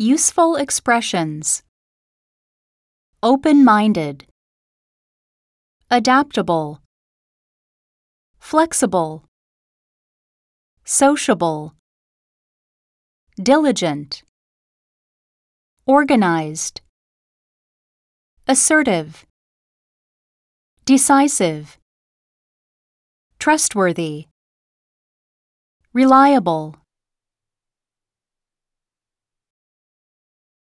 Useful expressions: open-minded, adaptable, flexible, sociable, diligent, organized, assertive, decisive, trustworthy, reliable.